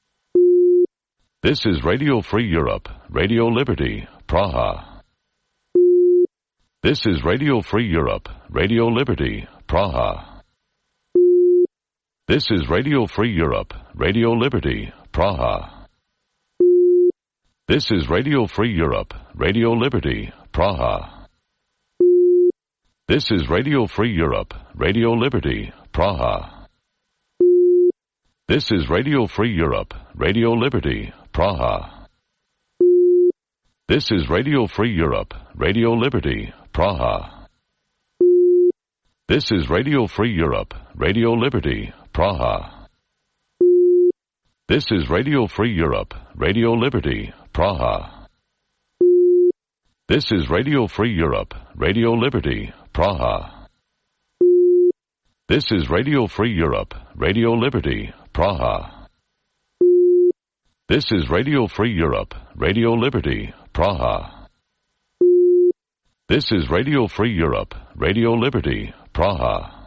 This is Radio Free Europe, Radio Liberty, Praha. This is Radio Free Europe, Radio Liberty, Praha. This is Radio Free Europe, Radio Liberty, Praha. This is Radio Free Europe, Radio Liberty, Praha. This is Radio Free Europe, Radio Liberty, Praha. This is Radio Free Europe, Radio Liberty, Praha. This is Radio Free Europe, Radio Liberty, Praha. This is Radio Free Europe, Radio Liberty, Praha. This is Radio Free Europe, Radio Liberty, Praha. This is Radio Free Europe, Radio Liberty, Praha. This is Radio Free Europe, Radio Liberty, Praha. This is Radio Free Europe, Radio Liberty, Praha. This is Radio Free Europe, Radio Liberty, Praha.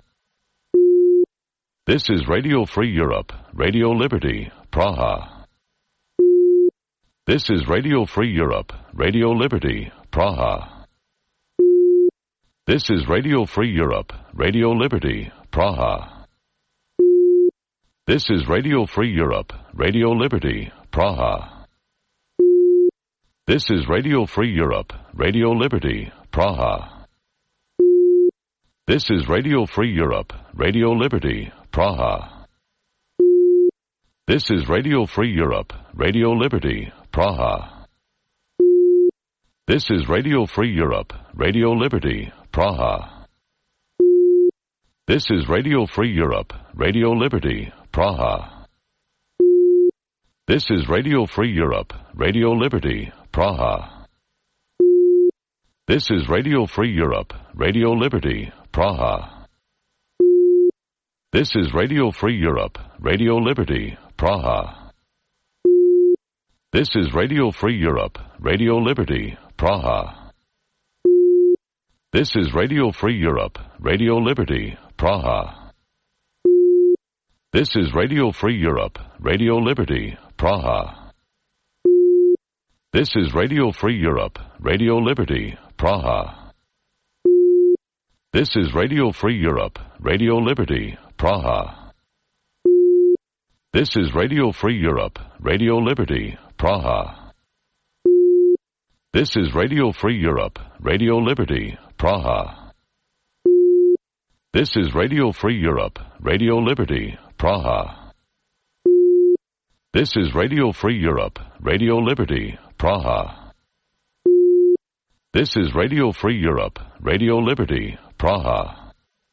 This is Radio Free Europe, Radio Liberty, Praha. This is Radio Free Europe, Radio Liberty, Praha. This is Radio Free Europe, Radio Liberty, Praha. This is Radio Free Europe, Radio Liberty, Praha. This is Radio Free Europe, Radio Liberty, Praha. This is Radio Free Europe, Radio Liberty, Praha. This is Radio Free Europe, Radio Liberty, Praha. This is Radio Free Europe, Radio Liberty, Praha. This is Radio Free Europe, Radio Liberty, Praha. This is Radio Free Europe, Radio Liberty, Praha. This is Radio Free Europe, Radio Liberty, Praha. This is Radio Free Europe, Radio Liberty, Praha. This is Radio Free Europe, Radio Liberty, Praha. This is Radio Free Europe, Radio Liberty, Praha. This is Radio Free Europe, Radio Liberty, Praha. This is Radio Free Europe, Radio Liberty, Praha. This is Radio Free Europe, Radio Liberty, Praha. This is Radio Free Europe, Radio Liberty, Praha. This is Radio Free Europe, Radio Liberty, Praha. This is Radio Free Europe, Radio Liberty, Praha. This is Radio Free Europe, Radio Liberty, Praha. This is Radio Free Europe, Radio Liberty, Praha.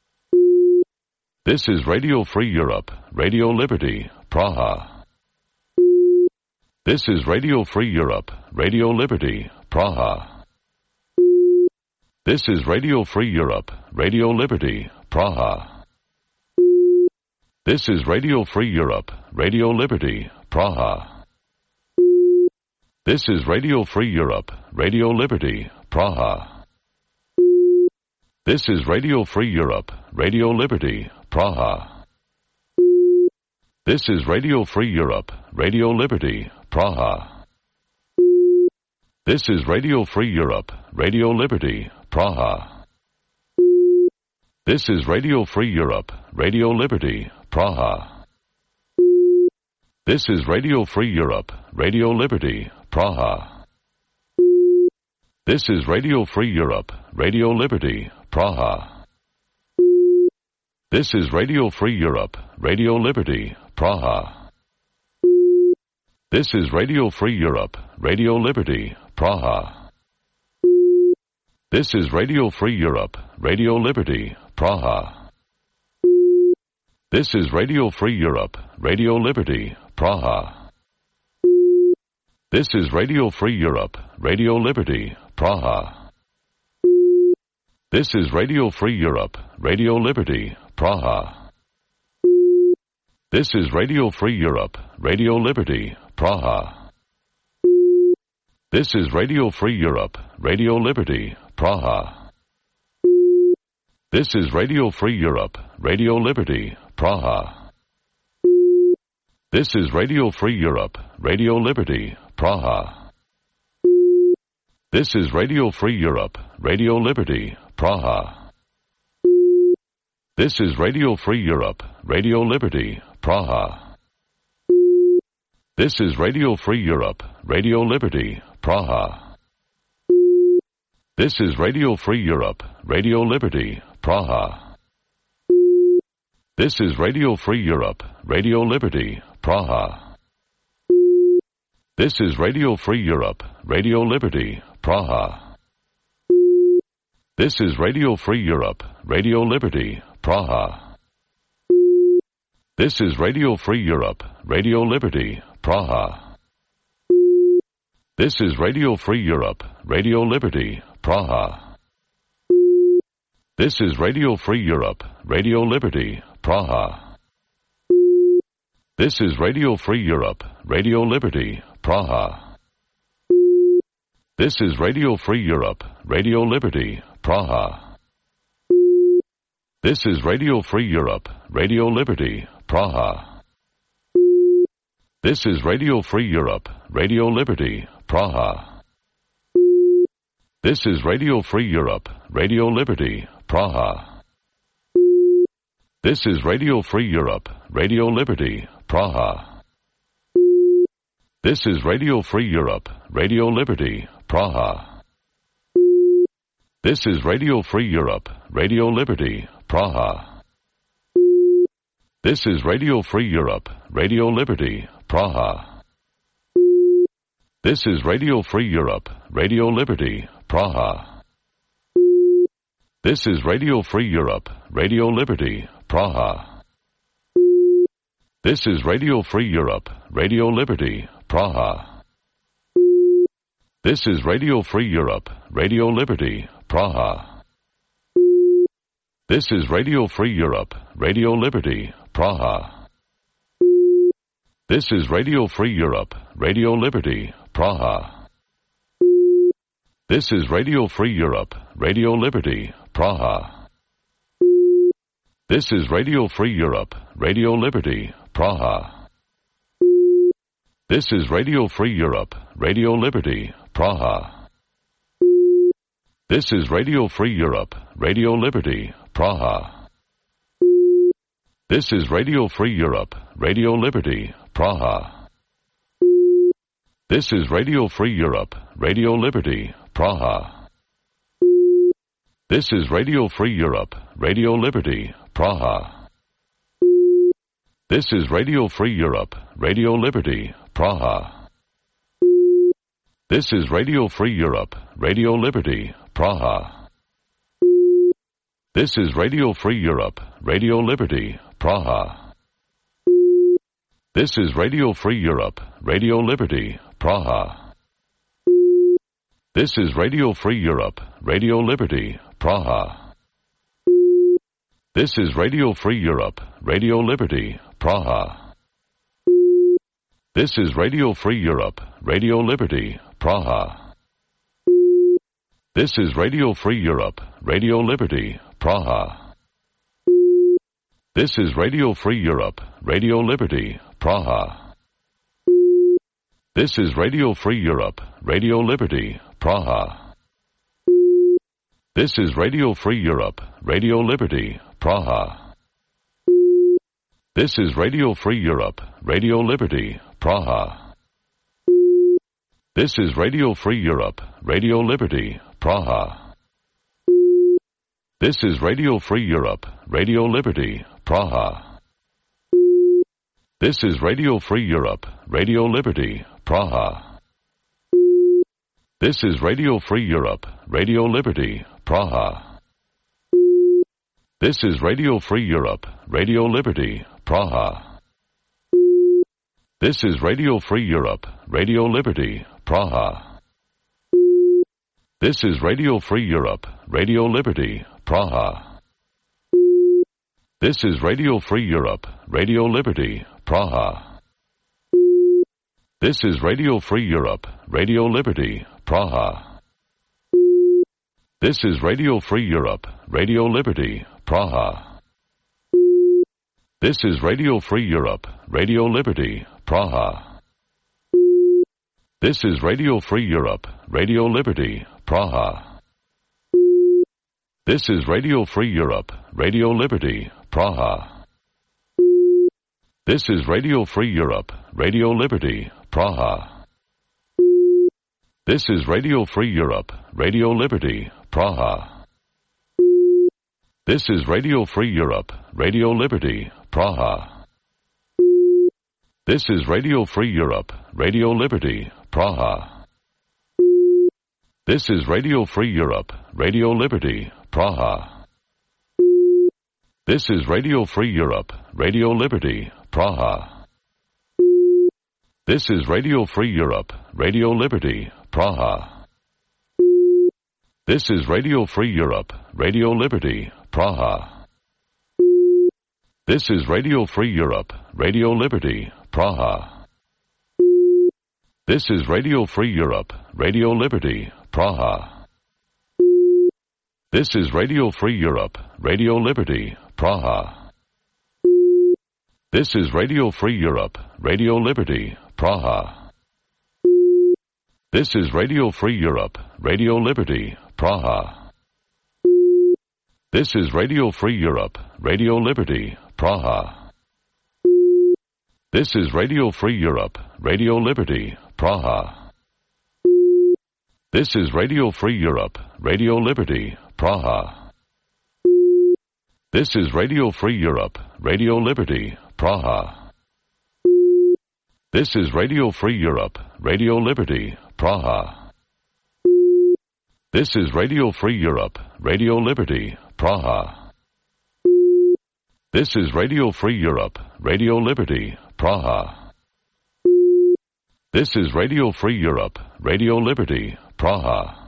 This is Radio Free Europe, Radio Liberty, Praha. This is Radio Free Europe, Radio Liberty, Praha. This is Radio Free Europe, Radio Liberty, Praha. This is Radio Free Europe, Radio Liberty, Praha. This is Radio Free Europe, Radio Liberty, Praha. This is Radio Free Europe, Radio Liberty, Praha. This is Radio Free Europe, Radio Liberty, Praha. This is Radio Free Europe, Radio Liberty, Praha. This is Radio Free Europe, Radio Liberty, Praha. This is Radio Free Europe, Radio Liberty, Praha. This is Radio Free Europe, Radio Liberty, Praha. This is Radio Free Europe, Radio Liberty, Praha. This is Radio Free Europe, Radio Liberty, Praha. This is Radio Free Europe, Radio Liberty, Praha. This is Radio Free Europe, Radio Liberty, Praha. This is Radio Free Europe, Radio Liberty, Praha. This is Radio Free Europe, Radio Liberty, Praha. This is Radio Free Europe, Radio Liberty, Praha. This is Radio Free Europe, Radio Liberty, Praha. This is Radio Free Europe, Radio Liberty, Praha. This is Radio Free Europe, Radio Liberty, Praha. This is Radio Free Europe, Radio Liberty, Praha. This is Radio Free Europe, Radio Liberty, Praha. This is Radio Free Europe, Radio Liberty, Praha. This is Radio Free Europe, Radio Liberty, Praha. This is Radio Free Europe, Radio Liberty, Praha. This is Radio Free Europe, Radio Liberty, Praha. This is Radio Free Europe, Radio Liberty, Praha. This is Radio Free Europe, Radio Liberty, Praha. This is Radio Free Europe, Radio Liberty, Praha. This is Radio Free Europe, Radio Liberty, Praha. This is Radio Free Europe, Radio Liberty, Praha. This is Radio Free Europe, Radio Liberty, Praha. This is Radio Free Europe, Radio Liberty, Praha. This is Radio Free Europe, Radio Liberty, Praha. This is Radio Free Europe, Radio Liberty, Praha. This is Radio Free Europe, Radio Liberty, Praha. This is Radio Free Europe, Radio Liberty, Praha. This is Radio Free Europe, Radio Liberty, Praha. This is Radio Free Europe, Radio Liberty, Praha. This is Radio Free Europe, Radio Liberty, Praha. This is Radio Free Europe, Radio Liberty, Praha. This is Radio Free Europe, Radio Liberty, Praha. This is Radio Free Europe, Radio Liberty, Praha. This is Radio Free Europe, Radio Liberty, Praha. This is Radio Free Europe, Radio Liberty, Praha. This is Radio Free Europe, Radio Liberty, Praha. This is Radio Free Europe, Radio Liberty, Praha. This is Radio Free Europe, Radio Liberty, Praha. This is Radio Free Europe, Radio Liberty, Praha. This is Radio Free Europe, Radio Liberty, Praha. This is Radio Free Europe, Radio Liberty, Praha. This is Radio Free Europe, Radio Liberty, Praha. This is Radio Free Europe, Radio Liberty, Praha. This is Radio Free Europe, Radio Liberty, Praha. This is Radio Free Europe, Radio Liberty, Praha. This is Radio Free Europe, Radio Liberty, Praha. This is Radio Free Europe, Radio Liberty, Praha. This is Radio Free Europe, Radio Liberty, Praha. This is Radio Free Europe, Radio Liberty, Praha. This is Radio Free Europe, Radio Liberty, Praha. This is Radio Free Europe, Radio Liberty, Praha. This is Radio Free Europe, Radio Liberty, Praha. This is Radio Free Europe, Radio Liberty, Praha. This is Radio Free Europe, Radio Liberty, Praha. This is Radio Free Europe, Radio Liberty, Praha. This is Radio Free Europe, Radio Liberty, Praha. This is Radio Free Europe, Radio Liberty, Praha. This is Radio Free Europe, Radio Liberty, Praha. This is Radio Free Europe, Radio Liberty, Praha. This is Radio Free Europe, Radio Liberty, Praha. This is Radio Free Europe, Radio Liberty, Praha. This is Radio Free Europe, Radio Liberty, Praha. This is Radio Free Europe, Radio Liberty, Praha. This is Radio Free Europe, Radio Liberty, Praha. This is Radio Free Europe, Radio Liberty, Praha. This is Radio Free Europe, Radio Liberty, Praha. This is Radio Free Europe, Radio Liberty, Praha. This is Radio Free Europe, Radio Liberty, Praha. This is Radio Free Europe, Radio Liberty, Praha. This is Radio Free Europe, Radio Liberty, Praha. This is Radio Free Europe, Radio Liberty, Praha. This is Radio Free Europe, Radio Liberty, Praha. This is Radio Free Europe, Radio Liberty, Praha. This is Radio Free Europe, Radio Liberty, Praha. This is Radio Free Europe, Radio Liberty, Praha. This is Radio Free Europe, Radio Liberty, Praha. This is Radio Free Europe, Radio Liberty, Praha. This is Radio Free Europe, Radio Liberty, Praha. This is Radio Free Europe, Radio Liberty, Praha. This is Radio Free Europe, Radio Liberty, Praha. This is Radio Free Europe, Radio Liberty, Praha. This is Radio Free Europe, Radio Liberty, Praha. This is Radio Free Europe, Radio Liberty, Praha. This is Radio Free Europe, Radio Liberty, Praha. This is Radio Free Europe, Radio Liberty, Praha. This is Radio Free Europe, Radio Liberty, Praha. This is Radio Free Europe, Radio Liberty, Praha. This is Radio Free Europe, Radio Liberty, Praha.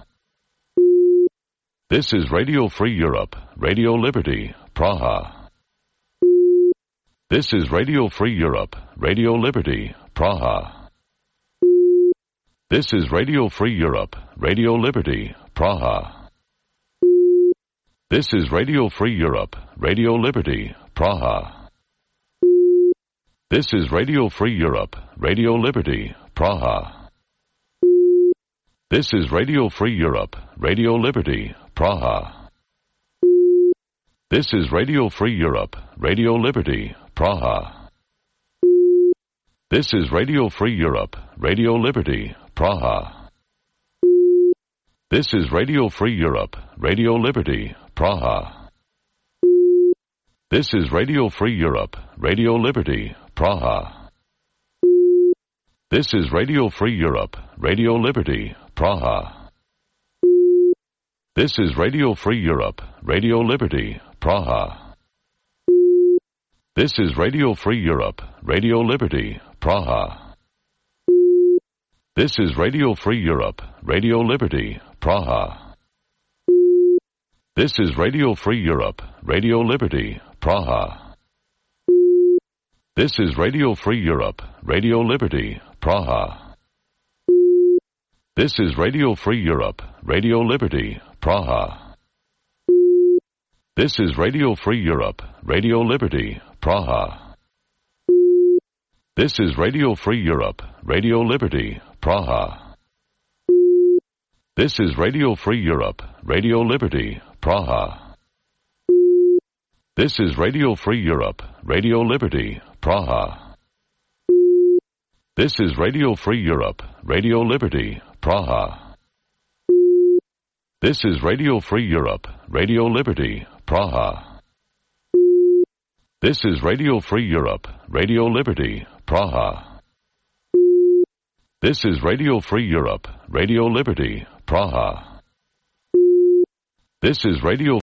This is Radio Free Europe, Radio Liberty, Praha. This is Radio Free Europe, Radio Liberty, Praha. This is Radio Free Europe, Radio Liberty, Praha. This is Radio Free Europe, Radio Liberty, Praha. This is Radio Free Europe, Radio Liberty, Praha. This is Radio Free Europe, Radio Liberty, Praha. This is Radio Free Europe, Radio Liberty, Praha. This is Radio Free Europe, Radio Liberty, Praha. This is Radio Free Europe, Radio Liberty, Praha. This is Radio Free Europe, Radio Liberty, Praha. This is Radio Free Europe, Radio Liberty, Praha. This is Radio Free Europe, Radio Liberty, Praha. This is Radio Free Europe, Radio Liberty, Praha. This is Radio Free Europe, Radio Liberty, Praha. This is Radio Free Europe, Radio Liberty, Praha. This is Radio Free Europe, Radio Liberty, Praha. This is Radio Free Europe, Radio Liberty, Praha. This is Radio Free Europe, Radio Liberty, Praha. This is Radio Free Europe, Radio Liberty, Praha. This is Radio Free Europe, Radio Liberty, Praha. This is Radio Free Europe, Radio Liberty, Praha. This is Radio Free Europe, Radio Liberty, Praha. This is Radio Free Europe, Radio Liberty, Praha. This is Radio Free Europe, Radio Liberty, Praha. This is Radio Free Europe, Radio Liberty, Praha. This is Radio